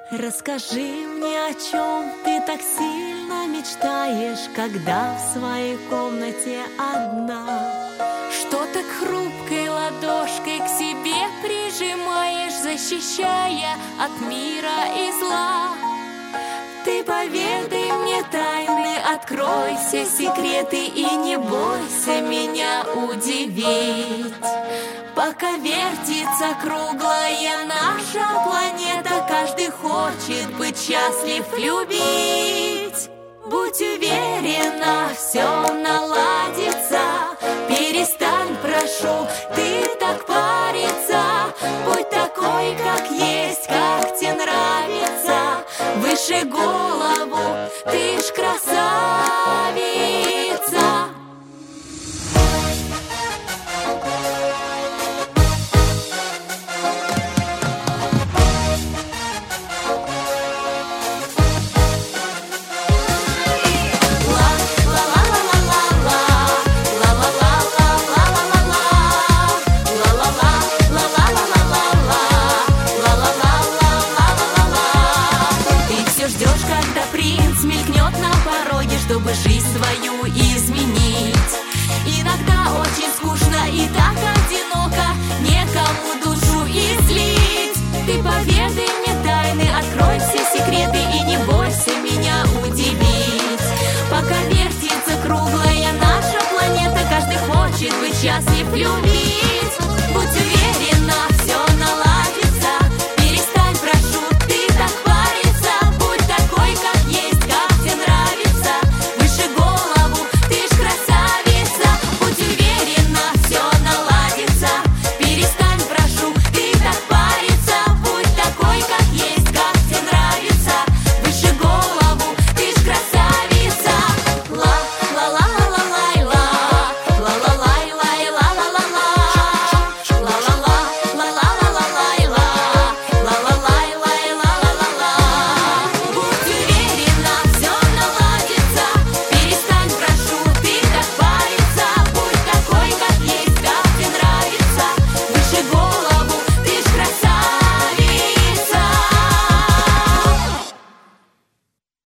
Расскажи мне, о чем ты так сильно мечтаешь, когда в своей комнате одна. Что так хрупкой ладошкой к себе прижимаешь, защищая от мира и зла? Ты поведай мне тайны, открой все секреты и не бойся меня удивить. Пока вертится круглая наша планета, каждый хочет быть счастлив, любить. Будь уверена, все наладится. Перестань, прошу, ты так париться. Будь такой, как есть, как тебе нравится. Выше голову, ты ж красавица. Ждешь, когда принц мелькнет на пороге, чтобы жить